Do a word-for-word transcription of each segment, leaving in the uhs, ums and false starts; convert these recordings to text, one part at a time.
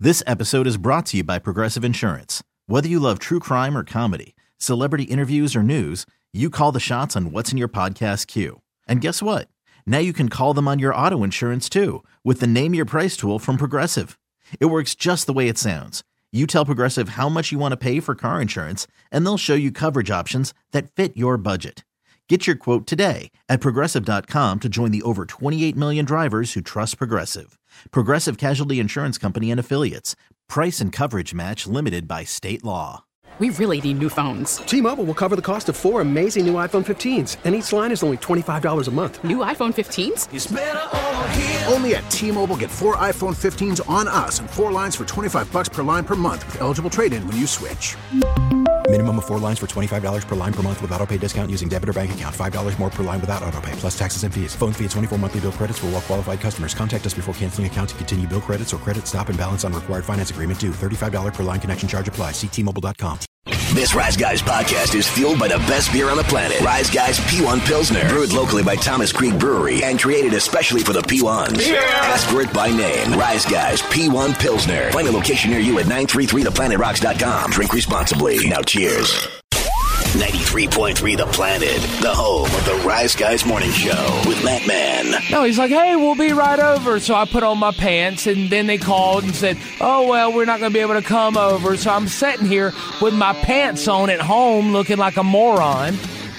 This episode is brought to you by Progressive Insurance. Whether you love true crime or comedy, celebrity interviews or news, you call the shots on what's in your podcast queue. And guess what? Now you can call them on your auto insurance too with the Name Your Price tool from Progressive. It works just the way it sounds. You tell Progressive how much you want to pay for car insurance, and they'll show you coverage options that fit your budget. Get your quote today at Progressive dot com to join the over twenty-eight million drivers who trust Progressive. Progressive Casualty Insurance Company and Affiliates. Price and coverage match limited by state law. We really need new phones. T-Mobile will cover the cost of four amazing new iPhone fifteens, and each line is only twenty-five dollars a month. New iPhone fifteens? It's better over here. Only at T-Mobile, get four iPhone fifteens on us and four lines for twenty-five bucks per line per month with eligible trade-in when you switch. Minimum of four lines for twenty-five dollars per line per month with autopay discount using debit or bank account. five dollars more per line without autopay, plus taxes and fees. Phone fee at twenty-four monthly bill credits for well-qualified customers. Contact us before canceling account to continue bill credits or credit stop and balance on required finance agreement due. thirty-five dollars per line connection charge applies. See T Mobile dot com. This Rise Guys podcast is fueled by the best beer on the planet. Rise Guys P one Pilsner. Brewed locally by Thomas Creek Brewery and created especially for the P ones. Yeah. Ask for it by name. Rise Guys P one Pilsner. Find a location near you at nine three three the planet rocks dot com. Drink responsibly. Now cheers. ninety-three point three The Planet, the home of the Rise Guys Morning Show with Matt Mann. No, he's like, hey, we'll be right over. So I put on my pants, and then they called and said, oh, well, we're not going to be able to come over. So I'm sitting here with my pants on at home looking like a moron.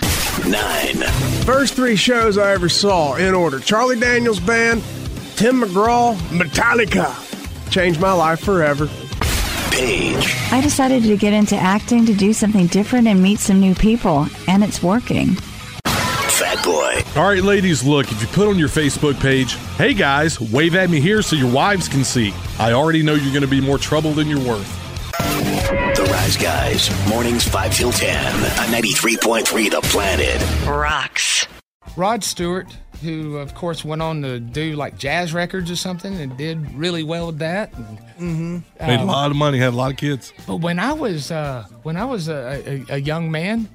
Nine. First three shows I ever saw in order. Charlie Daniels Band, Tim McGraw, Metallica. Changed my life forever. Paige. I decided to get into acting to do something different and meet some new people, and it's working. Fat Boy. All right, ladies, look, if you put on your Facebook page, hey guys, wave at me here so your wives can see. I already know you're going to be more trouble than you're worth. The Rise Guys, mornings five till ten on ninety-three point three The Planet. Rocks. Rod Stewart, who, of course, went on to do, like, jazz records or something and did really well with that. Mm-hmm. Made um, a lot of money, had a lot of kids. But when I was uh, when I was a, a, a young man,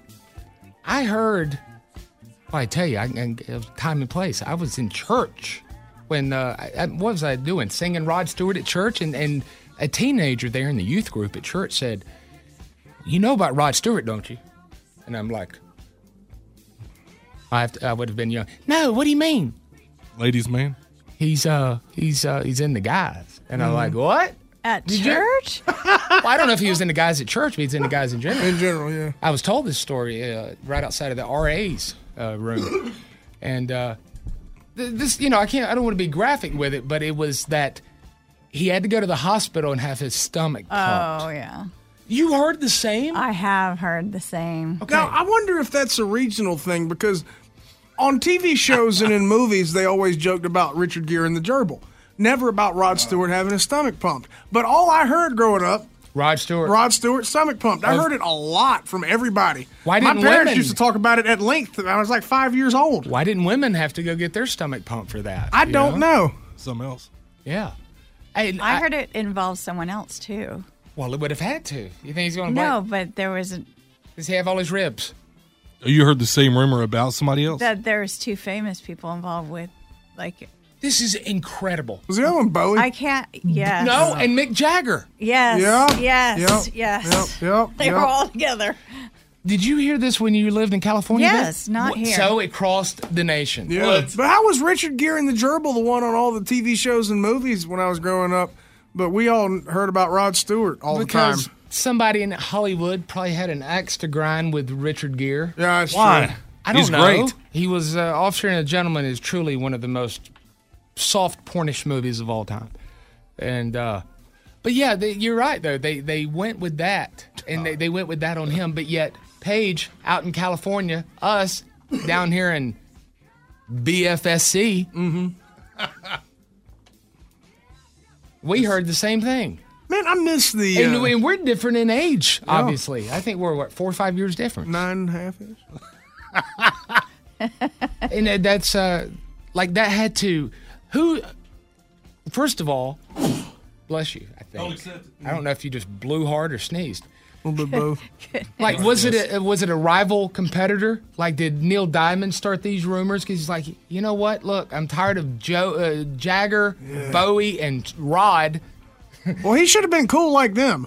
I heard, well, I tell you, I, I, time and place, I was in church when, uh, I, what was I doing? Singing Rod Stewart at church, and, and a teenager there in the youth group at church said, you know about Rod Stewart, don't you? And I'm like, I, have to, I would have been young. No, what do you mean? Ladies, man. He's uh he's uh he's in the guys. And mm-hmm. I'm like, what? At Did church? well, I don't know if he was in the guys at church, but he's in the guys in general. In general, yeah. I was told this story uh, right outside of the R A's uh, room. And uh, th- this, you know, I can't, I don't want to be graphic with it, but it was that he had to go to the hospital and have his stomach pumped. Oh, yeah. You heard the same? I have heard the same. Okay. Now, I wonder if that's a regional thing, because on T V shows and in movies, they always joked about Richard Gere and the gerbil. Never about Rod Stewart having his stomach pumped. But all I heard growing up, Rod Stewart. Rod Stewart stomach pumped. I heard it a lot from everybody. Why didn't My parents women, used to talk about it at length. I was like five years old. Why didn't women have to go get their stomach pumped for that? I don't know? know. Something else. Yeah. Hey, I, I heard it involved someone else, too. Well, it would have had to. You think he's going to No, but there was a... Does he have all his ribs? You heard the same rumor about somebody else? That there's two famous people involved with, like... This is incredible. Was the other one Bowie? I can't... Yes. No, and Mick Jagger. Yes. Yep. Yes. Yep. Yes. Yep. Yep. They yep. were all together. Did you hear this when you lived in California? Yes, not here. So it crossed the nation. Yeah. What? But how was Richard Gere and the gerbil the one on all the T V shows and movies when I was growing up? But we all heard about Rod Stewart all because the time. Somebody in Hollywood probably had an axe to grind with Richard Gere. Yeah, that's Why? true. I don't He's know. great. He was uh, Officer and a Gentleman is truly one of the most soft pornish movies of all time. And uh, but yeah, they, you're right though. They they went with that, and they, they went with that on him. But yet, Paige out in California, us down here in B F S C, mm-hmm. we heard the same thing. Man, I miss the... And, uh, and we're different in age, yeah. obviously. I think we're, what, four or five years different? Nine and a half years. And that's, uh, like, that had to... Who... First of all, bless you, I think. I don't know if you just blew hard or sneezed. A little bit both. Like, was it a, was it a rival competitor? Like, did Neil Diamond start these rumors? Because he's like, you know what? Look, I'm tired of Joe, uh, Jagger, yeah. Bowie, and Rod. Well, he should have been cool like them.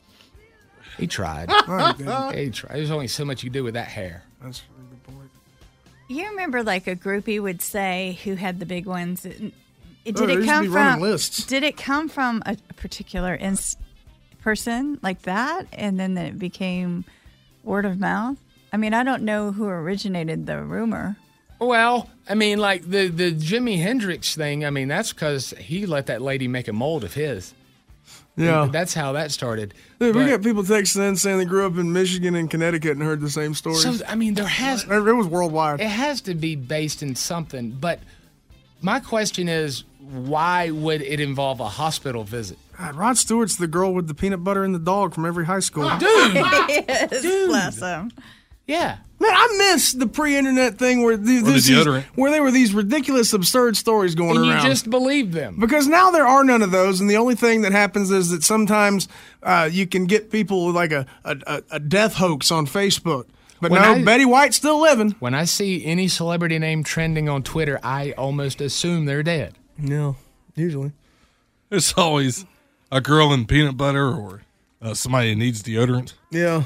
He tried. he tried. There's only so much you can do with that hair. That's a good point. You remember, like a groupie would say, who had the big ones? Did Oh, there it used to come be running from? lists. Did it come from a, a particular ins- person like that, and then it became word of mouth? I mean, I don't know who originated the rumor. Well, I mean, like the, the Jimi Hendrix thing, I mean, that's because he let that lady make a mold of his. Yeah. And that's how that started. Dude, we But- got people texting in saying they grew up in Michigan and Connecticut and heard the same stories. So, I mean, there has... It was worldwide. It has to be based in something. But my question is, why would it involve a hospital visit? God, Rod Stewart's the girl with the peanut butter and the dog from every high school. Dude! Yes, Dude. bless him. Yeah. Man, I miss the pre-internet thing where the, Or the this is- deodorant. where there were these ridiculous, absurd stories going And you around. just believe them. Because now there are none of those, and the only thing that happens is that sometimes uh, you can get people with like a, a, a death hoax on Facebook. But When no, I- Betty White's still living. When I see any celebrity name trending on Twitter, I almost assume they're dead. No, usually. There's always a girl in peanut butter or uh, somebody that needs deodorant. Yeah.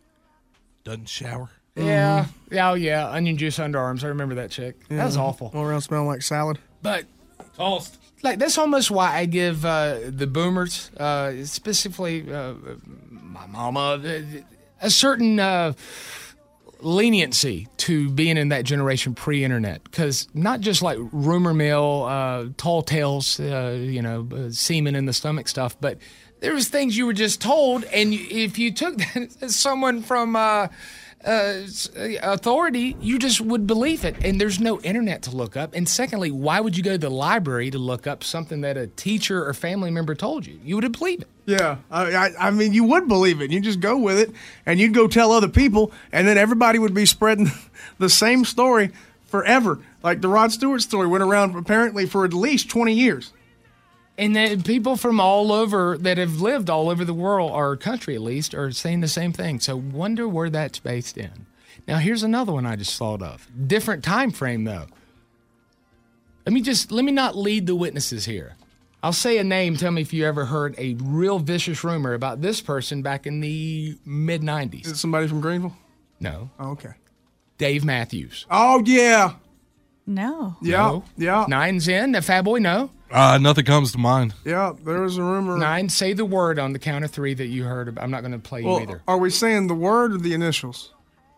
Doesn't shower. Yeah. Oh, yeah. Onion juice underarms. I remember that chick. That was awful. All around smelling like salad. But like that's almost why I give uh, the boomers, uh, specifically uh, my mama, uh, a certain uh, leniency to being in that generation pre-internet. Because not just like rumor mill, uh, tall tales, uh, you know, uh, semen in the stomach stuff, but there was things you were just told, and you, if you took that as someone from uh, uh, authority, you just would believe it. And there's no internet to look up. And secondly, why would you go to the library to look up something that a teacher or family member told you? You would believe it. Yeah, I, I, I mean, you would believe it. You just go with it, and you'd go tell other people, and then everybody would be spreading the same story forever. Like the Rod Stewart story went around apparently for at least twenty years. And then people from all over that have lived all over the world, or country at least, are saying the same thing. So wonder where that's based in. Now here's another one I just thought of. Different time frame though. Let me just let me not lead the witnesses here. I'll say a name. Tell me if you ever heard a real vicious rumor about this person back in the mid nineties. Is it somebody from Greenville? No. Oh, okay. Dave Matthews. Oh yeah. No. Yeah. No. Yeah. Nine's in. The Fat Boy, no. Uh, nothing comes to mind. Yeah, there was a rumor. Nine, say the word on the count of three that you heard. About. I'm not going to play you Well, either. are we saying the word or the initials?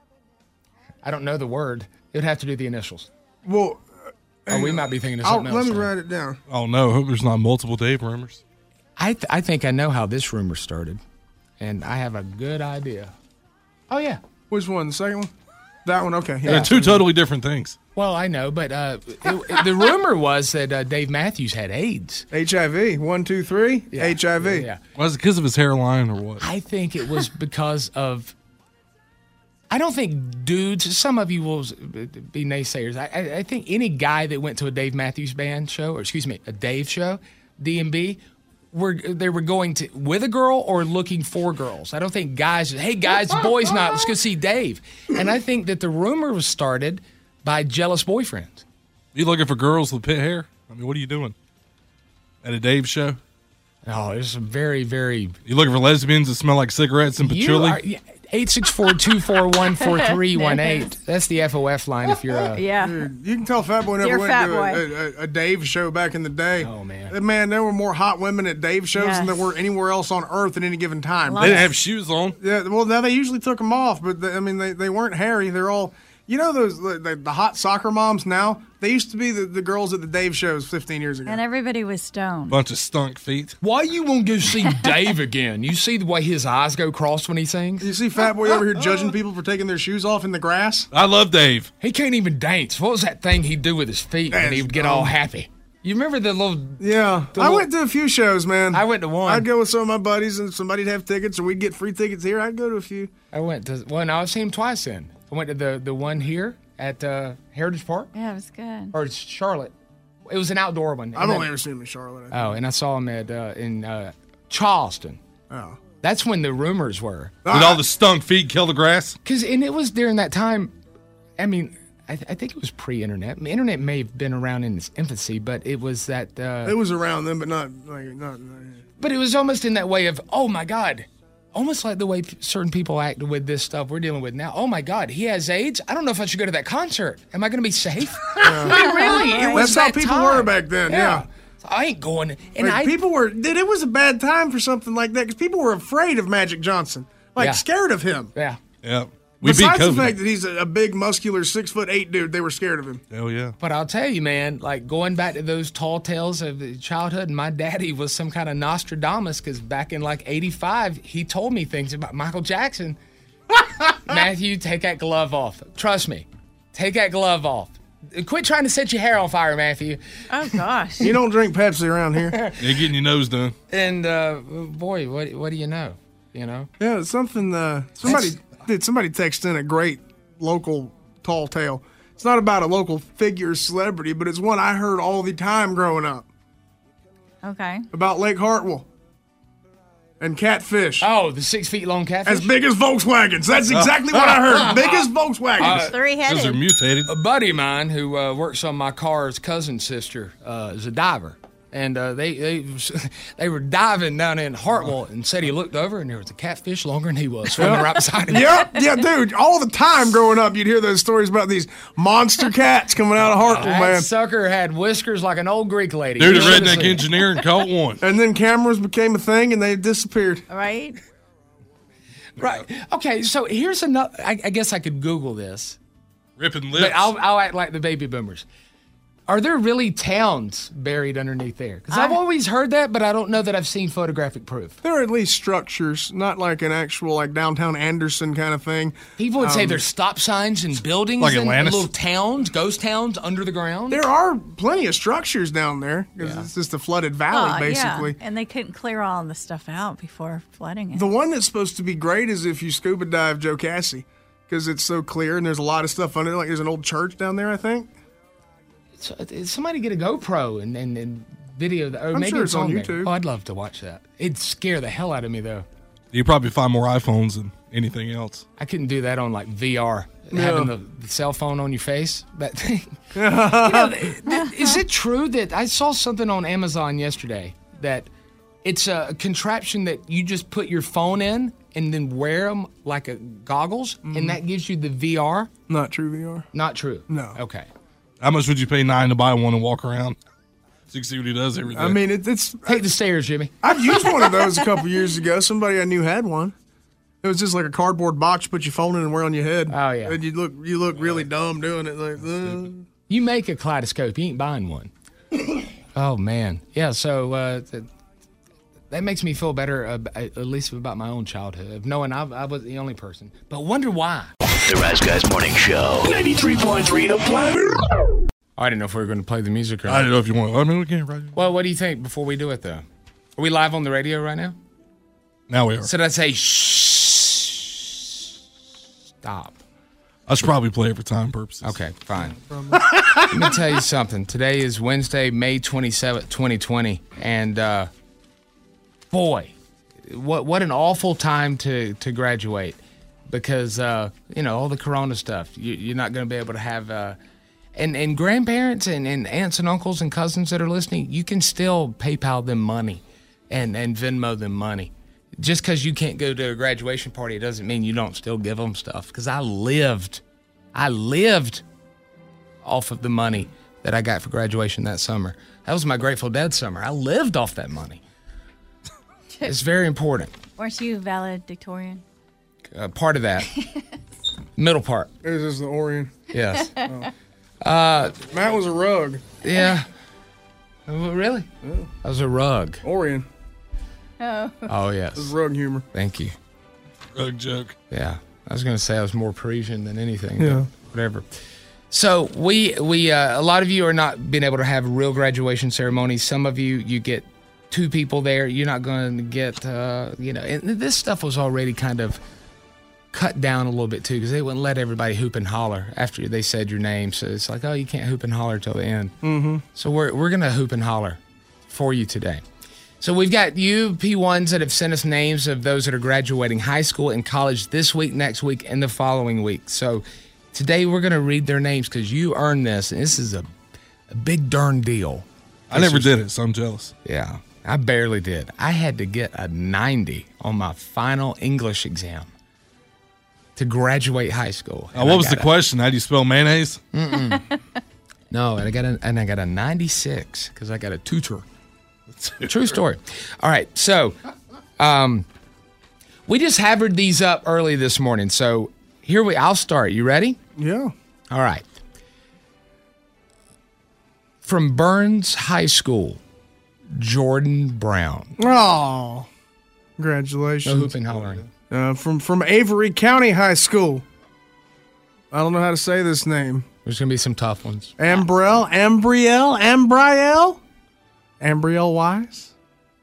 I don't know the word. It would have to do the initials. Well, Oh, we might be thinking of I'll, something let else. me then. write it down. Oh, no. Hope there's not multiple Dave rumors. I th- I think I know how this rumor started, and I have a good idea. Oh yeah. Which one? The second one? That one? Okay. They're two totally different things. Well, I know, but uh, it, it- the rumor was that uh, Dave Matthews had AIDS. H I V. One, two, three. Yeah. H I V. Yeah. Was it because of his hairline or what? I think it was because of. I don't think dudes. Some of you will be naysayers. I, I, I think any guy that went to a Dave Matthews Band show, or excuse me, a Dave show, D M B, were they were going to with a girl or looking for girls. I don't think guys. Hey guys, boys night. Let's go see Dave. And I think that the rumor was started by jealous boyfriends. You looking for girls with pit hair? I mean, what are you doing at a Dave show? Oh, there's some very, very. You looking for lesbians that smell like cigarettes and You patchouli? are, eight six four, two four one, four three one eight. That's the F O F line if you're a. Yeah. Dude, you can tell Fat Boy never Dear went Fat to Boy. a, a, a Dave show back in the day. Oh, man. Uh, Man, there were more hot women at Dave shows Yes. than there were anywhere else on earth at any given time. They didn't have shoes on. Yeah, well, now they usually took them off, but they, I mean, they, they weren't hairy. They're all, you know, those the, the, the hot soccer moms now. They used to be the, the girls at the Dave shows fifteen years ago. And everybody was stoned. Bunch of stunk feet. Why you won't go see Dave again? You see the way his eyes go crossed when he sings? You see Fat Boy over here judging people for taking their shoes off in the grass? I love Dave. He can't even dance. What was that thing he'd do with his feet and That's he would get all dumb. happy? You remember the little. Yeah, The I little- went to a few shows, man. I went to one. I'd go with some of my buddies, and somebody'd have tickets, or we'd get free tickets here. I'd go to a few. I went to. Well, no, I've seen him twice then. I went to the, the one here at uh, Heritage Park, Yeah, it was good. or it's Charlotte. It was an outdoor one. I've And only then- ever seen them in Charlotte. Oh, and I saw him at uh, in uh, Charleston. Oh. That's when the rumors were. Did all the stunk feet kill the grass? Cause and it was during that time. I mean, I, th- I think it was pre-internet. The internet may have been around in its infancy, but it was that. Uh, it was around then, but not like not. But it was almost in that way of, oh my God, almost like the way p- certain people act with this stuff we're dealing with now. Oh my God, he has AIDS. I don't know if I should go to that concert. Am I going to be safe? I mean, really, it was That's that how people time. were back then. Yeah. So I ain't going. And like, I people were. Dude, it was a bad time for something like that because people were afraid of Magic Johnson, like Yeah. scared of him. Yeah. Yeah. We beat Besides the COVID. fact that he's a, a big, muscular, six foot eight dude, they were scared of him. Hell yeah. But I'll tell you, man, like going back to those tall tales of childhood, my daddy was some kind of Nostradamus because back in like eighty-five, he told me things about Michael Jackson. Matthew, take that glove off. Trust me. Take that glove off. Quit trying to set your hair on fire, Matthew. Oh, gosh. You don't drink Pepsi around here. You're getting your nose done. And, uh, boy, what what do you know? You know? Yeah, it's something. Uh, somebody did. Somebody text in a great local tall tale. It's not about a local figure or celebrity, but it's one I heard all the time growing up Okay. about Lake Hartwell and catfish. Oh, the six feet long catfish? As big as Volkswagens. That's exactly what I heard. Big as Volkswagens. Three-headed. Those are mutated. A buddy of mine who uh, works on my car's cousin's sister uh, is a diver. And uh, they they they were diving down in Hartwell and said he looked over and there was a catfish longer than he was swimming right beside him. Yep, yeah, dude. All the time growing up, you'd hear those stories about these monster cats coming out of Hartwell, That man. sucker had whiskers like an old Greek lady. Dude, You a should've redneck seen it. engineer and caught one. And then cameras became a thing, and they disappeared. Right? Right. Okay, so here's another. I, I guess I could Google this, Ripping lips. but I'll, I'll act like the baby boomers. Are there really towns buried underneath there? Because I've I- always heard that, but I don't know that I've seen photographic proof. There are at least structures, not like an actual like downtown Anderson kind of thing. People would say Um, there's stop signs and buildings Like and Atlantis? little towns, ghost towns under the ground. There are plenty of structures down there because it's just a flooded valley, Oh, basically. Yeah. And they couldn't clear all the stuff out before flooding it. The one that's supposed to be great is if you scuba dive Joe Cassie because it's so clear and there's a lot of stuff under it. Like there's an old church down there, I think. So, uh, somebody get a GoPro and, and, and video that. Or I'm maybe sure it's, it's on there. YouTube. Oh, I'd love to watch that. It'd scare the hell out of me, though. You probably find more iPhones than anything else. I couldn't do that on like V R. Yeah. Having the, the cell phone on your face. That thing. You know, th- th- is it true that I saw something on Amazon yesterday that it's a contraption that you just put your phone in and then wear them like a goggles, and that gives you the V R? Not true V R. Not true. No. Okay. How much would you pay nine to buy one and walk around? So you can see what he does every day. I mean, it, it's. Take the stairs, Jimmy. I've used one of those a couple years ago. Somebody I knew had one. It was just like a cardboard box. You put your phone in and wear on your head. Oh, yeah. And you look, you look really dumb doing it. Like, uh. You make a kaleidoscope. You ain't buying one. Oh, man. Yeah, so uh, th- that makes me feel better, uh, at least about my own childhood, of knowing I, I was the only person. But wonder why. The Rise Guys Morning Show. ninety-three point three The Planet. I didn't know if we were going to play the music or I not. don't know if you want. I mean, we can. Right? Well, what do you think before we do it, though? Are we live on the radio right now? Now we are. Should I say shh? Stop. I should probably play it for time purposes. Okay, fine. Let me tell you something. Today is Wednesday, May twenty-seventh, twenty twenty. And, uh, boy, what what an awful time to, to graduate. Because, uh, you know, all the corona stuff. You, you're not going to be able to have... Uh, and, and grandparents and, and aunts and uncles and cousins that are listening, you can still PayPal them money and, and Venmo them money. Just because you can't go to a graduation party, it doesn't mean you don't still give them stuff. Because I lived, I lived off of the money that I got for graduation that summer. That was my Grateful Dead summer. I lived off that money. It's very important. Weren't you valedictorian? Uh, part of that. Middle part. This is the Orion. Yes. Oh. Uh, Matt was a rug. Yeah. Oh, really? Yeah. I was a rug. Orion. Oh. Oh, yes. This is rug humor. Thank you. Rug joke. Yeah. I was going to say I was more Parisian than anything. Yeah. Whatever. So we, we uh, a lot of you are not being able to have real graduation ceremonies. Some of you, you get two people there. You're not going to get, uh, you know, and this stuff was already kind of cut down a little bit too, because they wouldn't let everybody hoop and holler after they said your name. So it's like, oh, you can't hoop and holler till the end. Mm-hmm. So we're we're gonna hoop and holler for you today. So we've got you P ones that have sent us names of those that are graduating high school and college this week, next week, and the following week. So Today we're going to read their names because you earned this, and this is a, a big darn deal. I never did it, so I'm jealous. Yeah, I barely did. I had to get a ninety on my final English exam to graduate high school. Uh, what was the question? How do you spell mayonnaise? Mm-mm. No, and I got a, and I got a ninety-six because I got a tutor. True story. All right, so um, we just hammered these up early this morning. So here we. I'll start. You ready? Yeah. All right. From Burns High School, Jordan Brown. Oh, congratulations. No hooping hollering. Uh, from from Avery County High School. I don't know how to say this name. There's gonna be some tough ones. Ambriel, Ambriel, Ambriel, Ambriel Wise,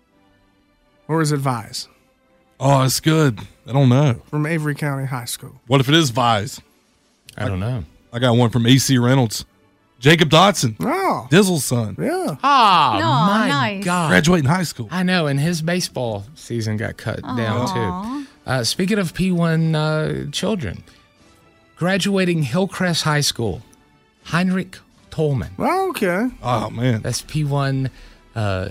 or is it Vise? Oh, it's good. I don't know. From Avery County High School. What if it is Vise? I don't know. I got one from A C Reynolds. Jacob Dotson. Oh. Dizzle's son. Yeah. Oh, No, my nice. God. Graduating high school. I know, and his baseball season got cut down, too. Uh, speaking of P one uh, children, graduating Hillcrest High School, Heinrich Tolman. Oh, okay. Oh, man. That's P one uh,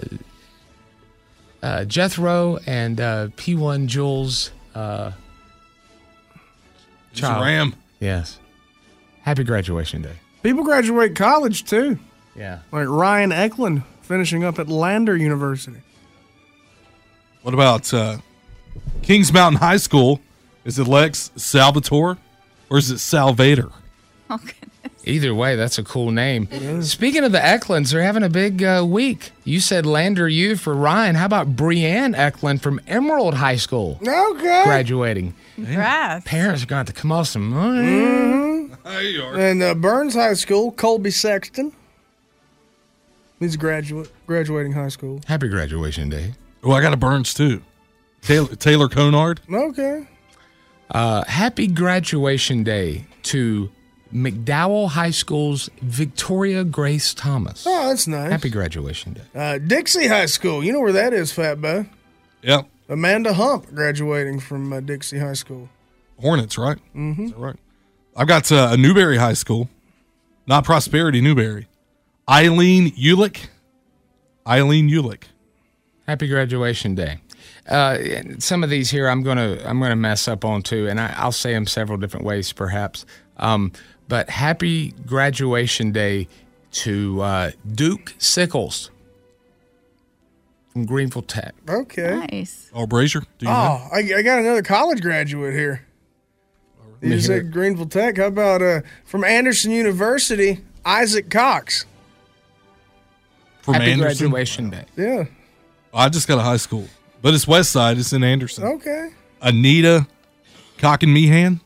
uh, Jethro and uh, P one Jules uh, He's a Ram. Yes. Happy graduation day. People graduate college, too. Yeah. Like Ryan Eklund finishing up at Lander University. What about uh, Kings Mountain High School? Is it Lex Salvatore or is it Salvator? Oh, goodness. Either way, that's a cool name. Speaking of the Eklunds, they're having a big uh, week. You said Lander U for Ryan. How about Brianne Eklund from Emerald High School Okay. graduating? Congrats. Parents are going to have to come off some money. Mm-hmm. There you are. And uh, Burns High School, Colby Sexton. He's graduate, graduating high school. Happy graduation day. Oh, I got a Burns too. Taylor, Taylor Conard. Okay. Uh, happy graduation day to McDowell High School's Victoria Grace Thomas. Oh, that's nice. Happy graduation day. Uh, Dixie High School. You know where that is, Fat Bo? Yep. Amanda Hump graduating from uh, Dixie High School. Hornets, right? Mm-hmm. Is that right? I've got uh, a Newberry High School, not Prosperity, Newberry. Eileen Ulick. Eileen Ulick. Happy graduation day. Uh, some of these here I'm gonna I'm gonna mess up on too, and I, I'll say them several different ways perhaps. Um, but happy graduation day to uh, Duke Sickles from Greenville Tech. Okay. Nice. Oh, Brazier. Do you know? Oh, I, I got another college graduate here. You me hear said Greenville Tech. How about uh, from Anderson University, Isaac Cox? From Happy Anderson? graduation day. Yeah. I just got a high school, but it's West Side. It's in Anderson. Okay. Anita Cock and Meehan.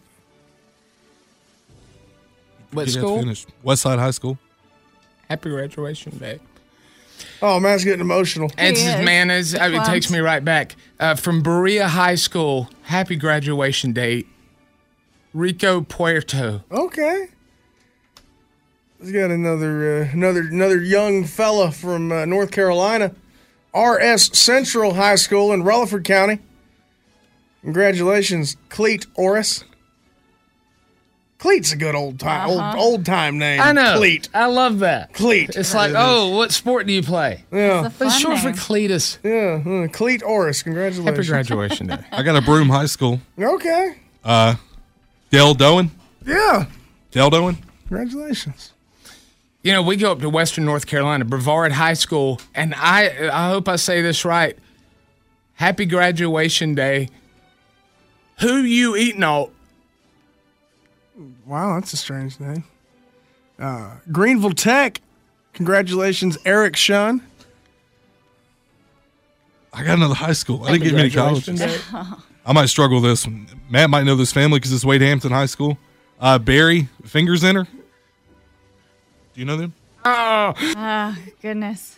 What Get that school? finished. West Side High School. Happy graduation day. Oh, man's getting emotional. It's He is. man, it's, I mean, it takes me right back. Uh, from Berea High School, happy graduation day, Rico Puerto. Okay. He's got another uh, another another young fella from uh, North Carolina, R S Central High School in Rutherford County. Congratulations, Cleet Orris. Cleet's a good old time Uh-huh. old old time name. I know. Cleet. I love that. Cleet. It's like, oh, what sport do you play? Yeah. It's a It's fun short for name. Cletus. Yeah. Uh, Cleet Orris. Congratulations. Happy graduation day. I got a Broome High School. Okay. Uh, Dale Doan. Yeah. Dale Doan. Congratulations. You know, we go up to Western North Carolina, Brevard High School, and I I hope I say this right. Happy graduation day. Who you eating on? Wow, that's a strange name. Uh, Greenville Tech. Congratulations, Eric Shun. I got another high school. I didn't Happy get many graduation colleges. day. I might struggle with this one. Matt might know this family because it's Wade Hampton High School. Uh, Barry Fingers in her. Do you know them? Oh, Ah, goodness.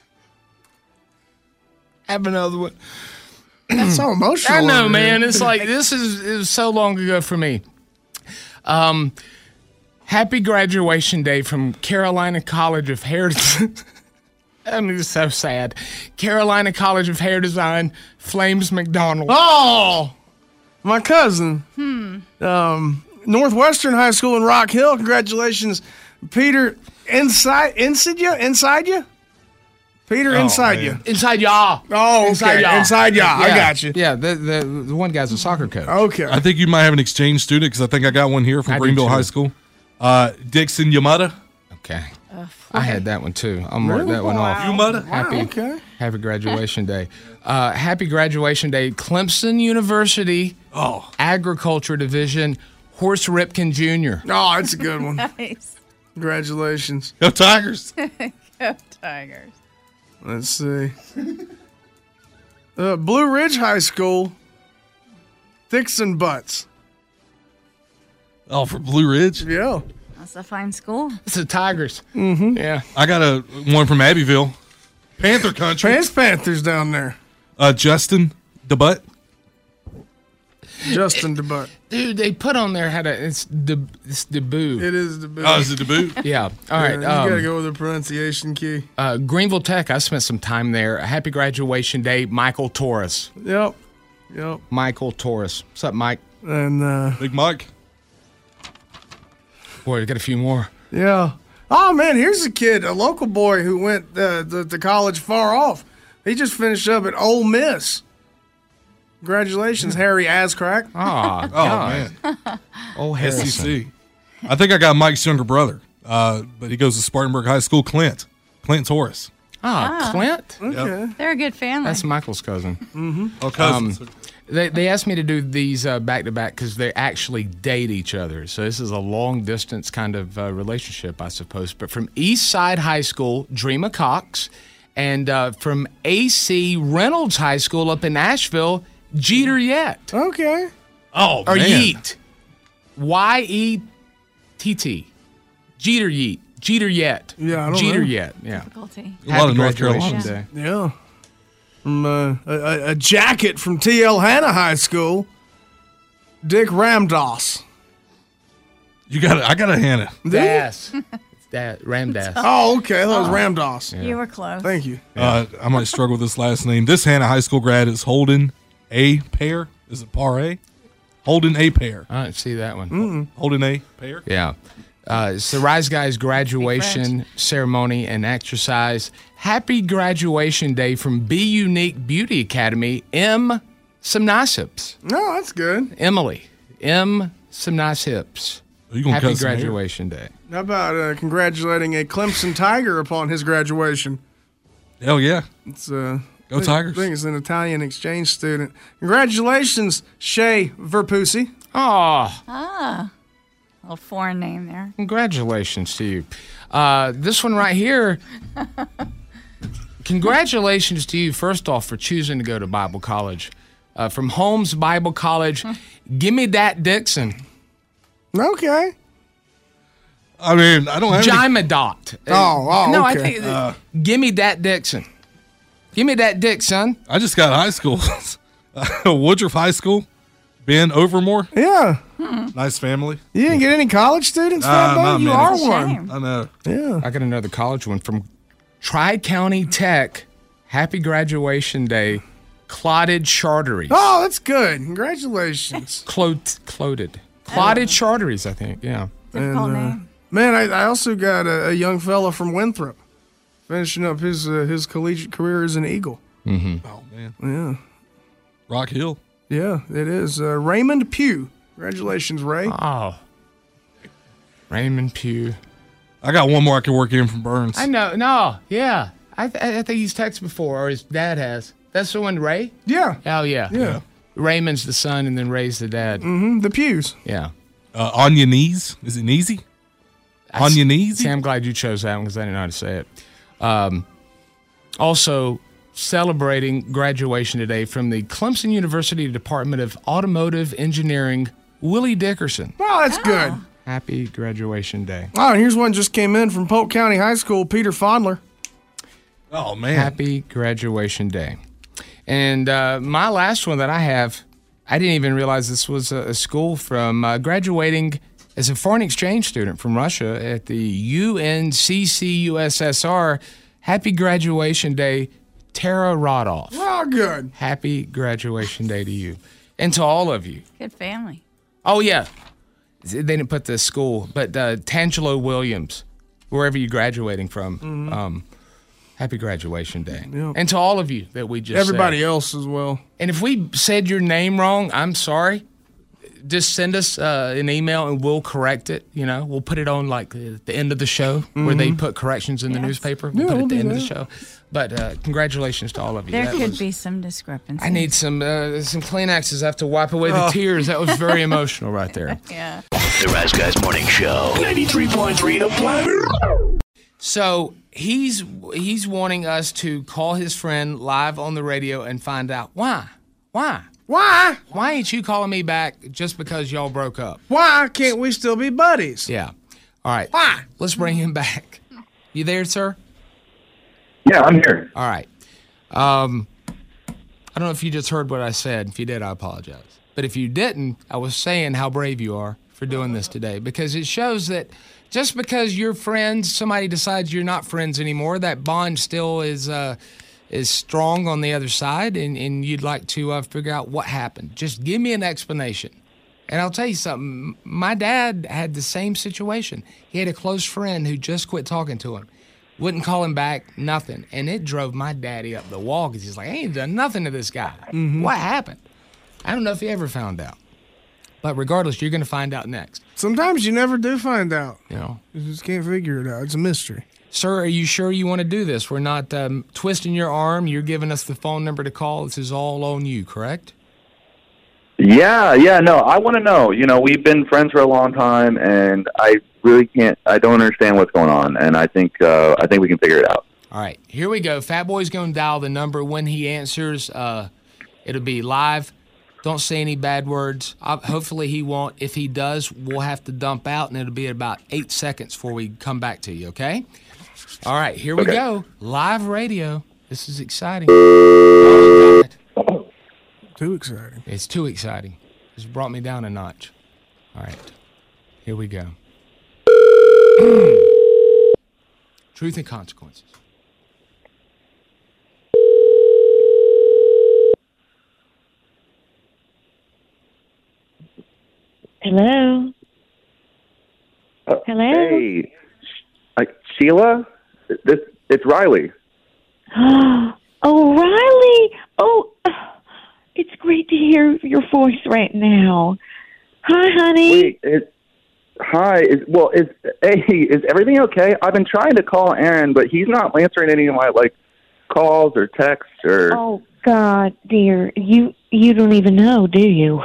have another one. That's so emotional. I know, over man. here. It's like this is it was so long ago for me. Um, happy graduation day from Carolina College of Hair. I mean, it's so sad. Carolina College of Hair Design, Flames McDonald. Oh, my cousin. Hmm. Um, Northwestern High School in Rock Hill. Congratulations, Peter Inside Inside you? Inside you? Peter Oh, Inside man. you. Inside y'all. Oh, okay. Inside y'all. Inside y'all. I Yeah. got you. Yeah, the, the the one guy's a soccer coach. Okay. I think you might have an exchange student because I think I got one here from I do Greenville too. High School. Uh, Dixon Yamada. Okay. I had that one too. I'll mark that one off. Yamada. Happy, okay. happy graduation day. Uh, happy graduation day, Clemson University Oh, Agriculture Division, Horace Ripken Junior Oh, that's a good one. Nice. Congratulations. go Tigers. Go Tigers. Let's see. Uh, Blue Ridge High School, Dixon Butts. Oh, for Blue Ridge. Yeah. That's a fine school. It's the Tigers. Mm-hmm. Yeah. I got a one from Abbeville. Panther Country. Trans Panthers down there. Uh, Justin DeButt. Justin DeButt. Dude, they put on there how to, it's the it's debut. It is the big. Oh, is it DeButt? Yeah. All right. you um, gotta go with the pronunciation key. uh, Greenville Tech, I spent some time there. Happy graduation day, Michael Torres. Yep. Yep. Michael Torres. What's up, Mike? And uh, Big Mike. Boy, we got a few more. yeah. Oh man, here's a kid, a local boy who went uh, to, to college far off. He just finished up at Ole Miss. Congratulations, Harry Ascrack. Oh, Oh, God. man. Oh, S E Harrison. C. I think I got Mike's younger brother, uh, but he goes to Spartanburg High School. Clint. Clint Torres. Ah, Clint? Okay. They're a good family. That's Michael's cousin. Oh, cousins. They, they asked me to do these uh, back to back because they actually date each other. So this is a long distance kind of uh, relationship, I suppose. But from East Side High School, Dreama Cox, and uh, from A C Reynolds High School up in Asheville, Jeter Yet. Okay. oh, Or man. Yeet. Y E T T. Jeter Yeet. Jeter Yet. Yeah, I don't Jeter know. Yet. Yeah. Difficulty. A lot of North graduation Carolina. day. Yeah. From uh, a, a- a jacket from T L Hanna High School, Dick Ramdos. You got it. I got a Hannah. Das. It's that Ramdas. Oh, okay. I thought it was Ramdos. You were close. Thank you. Uh, I might struggle with this last name. This Hannah High School grad is Holden A. Pair. Is it Par A? Holden A. Pair. I didn't see that one. Holden A. Pair. Yeah. Uh, it's the Rise Guys graduation ceremony and exercise. Happy graduation day from Be Unique Beauty Academy, M. Some nice hips. No, that's good. Emily, M. Some nice hips. Are you gonna Happy cut some hair? graduation day. How about uh, congratulating a Clemson Tiger upon his graduation? Hell yeah. It's uh, Go Tigers. I think it's an Italian exchange student. Congratulations, Shay Verpusi. Oh, Ah. A little foreign name there. congratulations to you. Uh, this one right here. Congratulations to you, first off, for choosing to go to Bible college. Uh, from Holmes Bible College, Gimme Dat Dixon. Okay. I mean, I don't have any, Jima Dot. Oh, oh, no, I okay. think. Uh, Gimme that Dixon. Give me that dick, son. I just got high school. Woodruff High School. Ben Overmore. Yeah. Nice family. You didn't get any college students Uh, that not day? You many. are It's a one. shame. I know. Yeah. I got another college one from Tri-County Tech. Happy graduation day, Clotted Charteries. Oh, that's good. Congratulations. Clot, clotted. Clotted Charteries, I think. Yeah. Difficult And, uh, name. Man, I, I also got a, a young fella from Winthrop finishing up his uh, his collegiate career as an Eagle. Oh, man. Yeah. Rock Hill. Yeah, it is. Uh, Raymond Pugh. Congratulations, Ray. Oh. Raymond Pugh. I got one more I can work in from Burns. I know. No. Yeah. I, th- I think he's texted before, or his dad has. That's the one, Ray? Yeah. Oh, yeah. Yeah. Raymond's the son, and then Ray's the dad. Mm-hmm. The Pews. Yeah. Uh, on your knees. Is it Neasy? On your knees? See, I'm glad you chose that one because I didn't know how to say it. Um, also, celebrating graduation today from the Clemson University Department of Automotive Engineering, Willie Dickerson. Oh, that's good. Happy graduation day. Oh, and here's one just came in from Polk County High School, Peter Fondler. Oh, man. Happy graduation day. And uh, my last one that I have, I didn't even realize this was a, a school from uh, graduating as a foreign exchange student from Russia at the U N C C U S S R. Happy graduation day, Tara Rodoff. Oh, good. Happy graduation day to you and to all of you. Good family. Oh, yeah. They didn't put the school, but uh, Tangelo Williams, wherever you're graduating from, Mhm. um, happy graduation day. Yep. And to all of you that we just Everybody said. else as well. And if we said your name wrong, I'm sorry. Just send us uh, an email and we'll correct it. You know, we'll put it on like at the end of the show where they Mm-hmm. Mhm. put corrections in the newspaper. We'll Yeah, put it we'll at the do end of the that. show. But uh, congratulations to all of you. There That could was- be some discrepancy. I need some uh, some Kleenexes. I have to wipe away the Oh. tears. That was very emotional right there. Yeah. The Rise Guys Morning Show. ninety-three point three The Planet. So he's he's wanting us to call his friend live on the radio and find out why. Why? Why? Why ain't you calling me back just because y'all broke up? Why can't we still be buddies? Yeah. All right. Why? Let's bring him back. You there, sir? Yeah, I'm here. All right. Um, I don't know if you just heard what I said. If you did, I apologize. But if you didn't, I was saying how brave you are for doing this today, because it shows that just because you're friends, somebody decides you're not friends anymore, that bond still is uh, is strong on the other side, and, and you'd like to uh, figure out what happened. Just give me an explanation. And I'll tell you something. My dad had the same situation. He had a close friend who just quit talking to him. Wouldn't call him back, nothing. And it drove my daddy up the wall because he's like, I ain't done nothing to this guy. Mhm. What happened? I don't know if he ever found out. But regardless, you're going to find out next. Sometimes you never do find out. You know. You just can't figure it out. It's a mystery. Sir, are you sure you want to do this? We're not um, twisting your arm. You're giving us the phone number to call. This is all on you, correct? Yeah, yeah, no, I want to know. You know, we've been friends for a long time, and I really can't. I don't understand what's going on, and I think uh, I think we can figure it out. All right, here we go. Fat Boy's going to dial the number. When he answers, uh, it'll be live. Don't say any bad words. Uh, hopefully he won't. If he does, we'll have to dump out, and it'll be about eight seconds before we come back to you, okay? All right, here we Okay. go. Live radio. This is exciting. Oh, God. Too exciting. It's too exciting. It's brought me down a notch. All right, here we go. Truth and consequences. Hello. Uh, Hello? Hey, uh, Sheila, this it's Riley. Oh, Riley. Oh, it's great to hear your voice right now. Hi, honey. Wait, it, hi. Is, well, is hey, is everything okay? I've been trying to call Aaron, but he's not answering any of my like calls or texts or. Oh God, dear, you you don't even know, do you?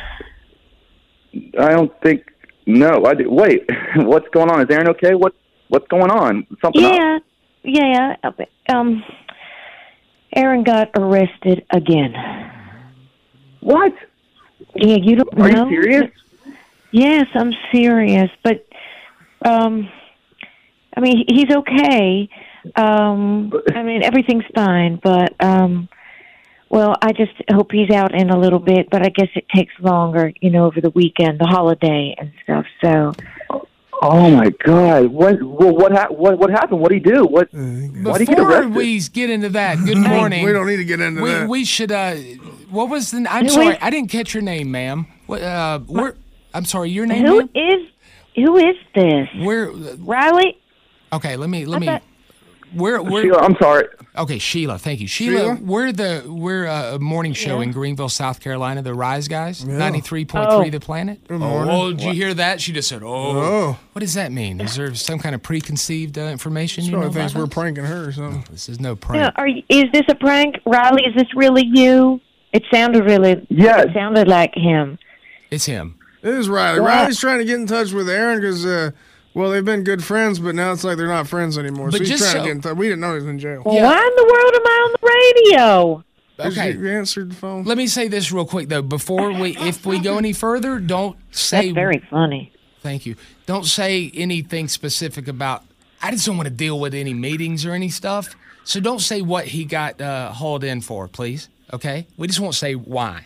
I don't think. No, I do. Wait, what's going on? Is Aaron okay? What what's going on? Something up? Yeah, yeah. Um, Aaron got arrested again. What? Yeah, you don't Are know? you serious? Yes, I'm serious, but um, I mean, he's okay. Um, I mean, everything's fine, but um, well, I just hope he's out in a little bit. But I guess it takes longer, you know, over the weekend, the holiday and stuff. So. Oh my God! What? Well, what? Ha- what? What happened? What did he do? What? Why did he get Before arrested? we get into that, good morning. We don't need to get into we, that. We should. Uh, what was the? I'm Who sorry, is- I didn't catch your name, ma'am. What? Uh, where? I'm sorry, your name. Who ma'am? is who is this? Where? Riley? Okay, let me let I me. thought- Where? Where? Sheila, I'm sorry. Okay, Sheila. Thank you, Sheila. Sheila? We're the we're uh, a morning show Yeah. in Greenville, South Carolina. The Rise Guys, Yeah. ninety-three point three, Oh. The Planet. Good morning. Oh, did you hear that? She just said, "Oh." Oh. What does that mean? Is there some kind of preconceived uh, information? She You know probably thinks about we're us? pranking her or something. This is no prank. Yeah, are you, is this a prank, Riley? Is this really you? It sounded really. Yes. It sounded like him. It's him. It is Riley. What? Riley's trying to get in touch with Aaron because, uh, well, they've been good friends, but now it's like they're not friends anymore. But so he's just trying so- to get in touch. We didn't know he was in jail. Well, Yeah. why in the world am I on the radio? Okay. You answered the phone. Let me say this real quick though. Before we, if we go any further, don't say. That's very funny. Thank you. Don't say anything specific about. I just don't want to deal with any meetings or any stuff. So don't say what he got uh, hauled in for, please. Okay. We just won't say why.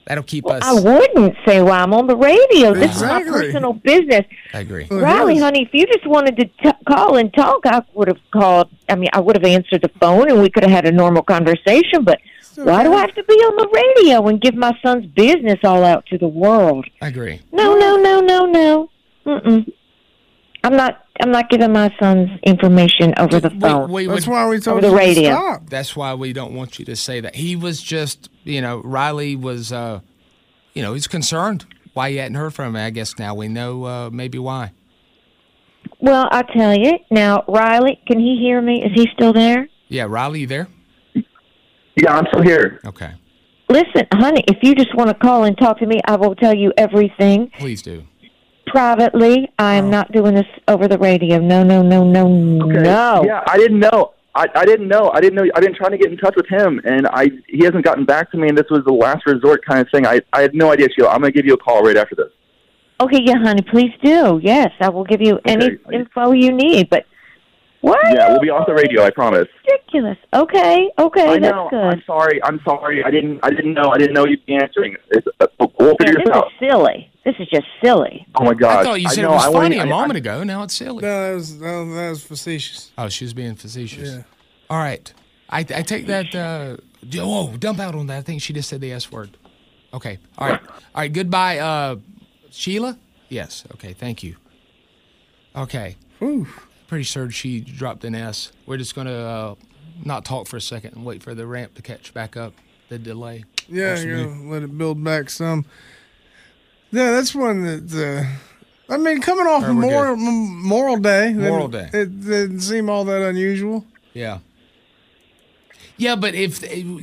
That'll keep Well, us. I wouldn't say why I'm on the radio. This Exactly. is my personal business. I agree. Riley, honey, if you just wanted to t- call and talk, I would have called. I mean, I would have answered the phone and we could have had a normal conversation, but why do I have to be on the radio and give my son's business all out to the world? I agree. No, no, no, no, no. Mm-mm. I'm not. I'm not giving my son's information over the phone. We, we That's would, why we told over the you to radio. stop. That's why we don't want you to say that. He was just, you know, Riley was, uh, you know, he's concerned why you hadn't heard from him. I guess now we know uh, maybe why. Well, I'll tell you. Now, Riley, can he hear me? Is he still there? Yeah, Riley, you there? Yeah, I'm still here. Okay. Listen, honey, if you just want to call and talk to me, I will tell you everything. Please do. Privately, I am not doing this over the radio. No, no, no, no, Okay. no. Yeah, I didn't know. I, I didn't know. I didn't know. I've been trying to get in touch with him, and I he hasn't gotten back to me. And this was the last resort kind of thing. I I had no idea, Sheila. I'm going to give you a call right after this. Okay, yeah, honey, please do. Yes, I will give you any info you need. But what? Yeah, we'll be off the radio. I promise. Ridiculous. Okay, okay, I that's know. good. I'm sorry. I'm sorry. I didn't. I didn't know. I didn't know you'd be answering. It's, uh, we'll Yeah, figure this this out. is silly. This is just silly. Oh my gosh! I thought you said know, it was I funny wanted- a I- moment I- ago. Now it's silly. No, that was, that was, that was facetious. Oh, she was being facetious. Yeah. All right. I, I take that. Uh, whoa, dump out on that. I think she just said the S word. Okay. All right. All right. Goodbye, uh, Sheila? Yes. Okay. Thank you. Okay. Whew. Pretty sure she dropped an S. We're just going to uh, not talk for a second and wait for the ramp to catch back up, the delay. Yeah, Works for you me. know, let it build back some. Yeah, that's one that. Uh, I mean, coming off All right, we're Memorial Memorial Day, Memorial didn't- Day. it didn't seem all that unusual. Yeah. Yeah, but if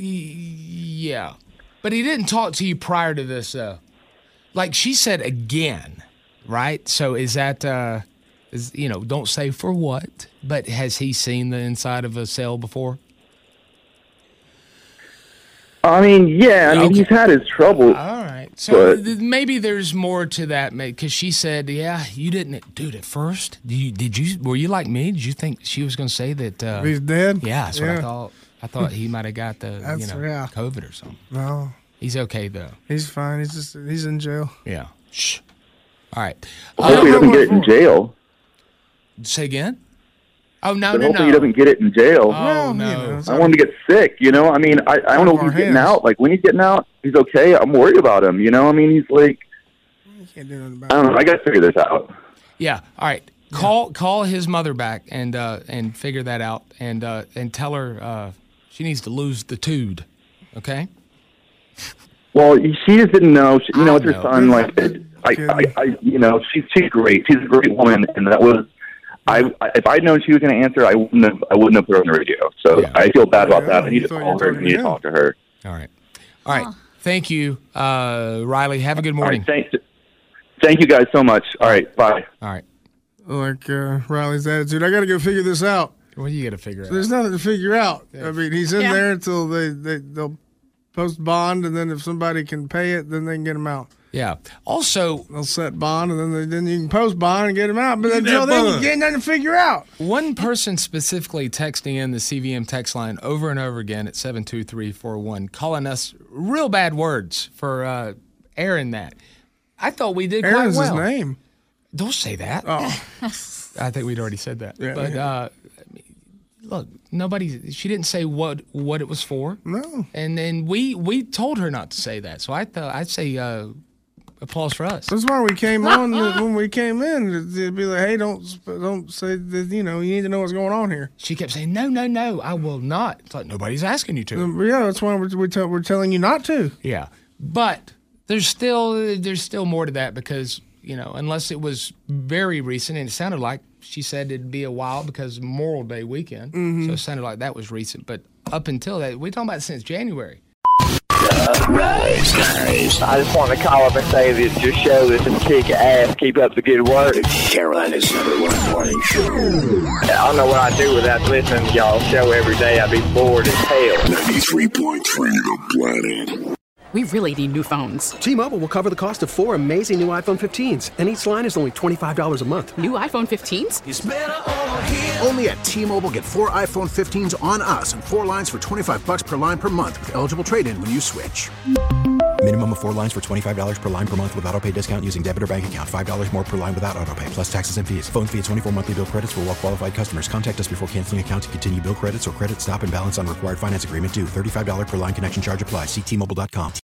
yeah, but he didn't talk to you prior to this. Uh, like she said again, right? So is that uh, is you know? Don't say for what, but has he seen the inside of a cell before? I mean, yeah. I mean, he's had his trouble. All right. So but- th- maybe there's more to that, because she said, "Yeah, you didn't, dude. At first, did you? Did you? Were you like me? Did you think she was going to say that uh, He's dead? Yeah, that's what I Yeah. thought. I thought he might have got the you That's- know yeah. COVID or something. No, He's okay though. he's fine. He's just he's in jail. Yeah. Shh. All right. Hopefully, he doesn't get it in jail. Say again? Oh no, But no, hopefully, no. he doesn't get it in jail. Oh no. I want him to get sick. You know, I mean, I, I don't know if he's getting out. Like when he's getting out, he's okay. I'm worried about him. You know, I mean, he's like, I don't know. I got to figure this out. Yeah. All right. Call call his mother back and uh, and figure that out and uh, and tell her uh, she needs to lose the tude. Okay. Well, she just didn't know. She, you know, I it's her know. son. Like, I, I, I, you know, she's she's great. She's a great woman, and that was. I, I if I'd known she was going to answer, I wouldn't have. I wouldn't have put her on the radio. So I feel bad about that. I need to call her. I need to talk to her. All right. All right. Thank you, uh, Riley. Have a good All morning. right, thank, thank you guys so much. All right, bye. All right. Like uh, Riley's attitude. I got to go figure this out. What do you got to figure out? There's nothing to figure out. I mean, he's in Yeah. there until they, they they'll post bond, and then if somebody can pay it, then they can get him out. Yeah. Also, they'll set bond, and then they, then you can post bond and get him out. But Get until that then, you bond. get nothing to figure out. One person specifically texting in the C V M text line over and over again at seven two three four one, calling us real bad words for uh, airing that. I thought we did Aaron's quite well. his name. Don't say that. Oh. I think we'd already said that. Yeah. But uh, look, nobody. She didn't say what what it was for. No. And then we we told her not to say that. So I thought I'd say uh, applause for us. That's why we came on when we came in. It'd be like, hey, don't don't say that. You know, you need to know what's going on here. She kept saying, no, no, no, I will not. It's like nobody's asking you to. Um, yeah, that's why we're we tell, we're telling you not to. Yeah, but there's still there's still more to that, because you know, unless it was very recent, and it sounded like she said it'd be a while because Memorial Day weekend, Mhm. so it sounded like that was recent. But up until that, we're talking about since January. Rise, guys. I just want to call up and say that your show is some kick ass. Keep up the good work. Carolina's number one morning show. I don't know what I'd do without listening to y'all's show every day. I'd be bored as hell. ninety-three point three The Planet. We really need new phones. T-Mobile will cover the cost of four amazing new iPhone fifteens, and each line is only twenty-five dollars a month. New iPhone fifteens? Only at T-Mobile, get four iPhone fifteens on us and four lines for twenty-five bucks per line per month with eligible trade-in when you switch. Minimum of four lines for twenty-five dollars per line per month with autopay discount using debit or bank account. five dollars more per line without autopay, plus taxes and fees. Phone fee at twenty-four monthly bill credits for well qualified customers. Contact us before canceling account to continue bill credits or credit stop and balance on required finance agreement due. thirty-five dollars per line connection charge applies. See T Mobile dot com.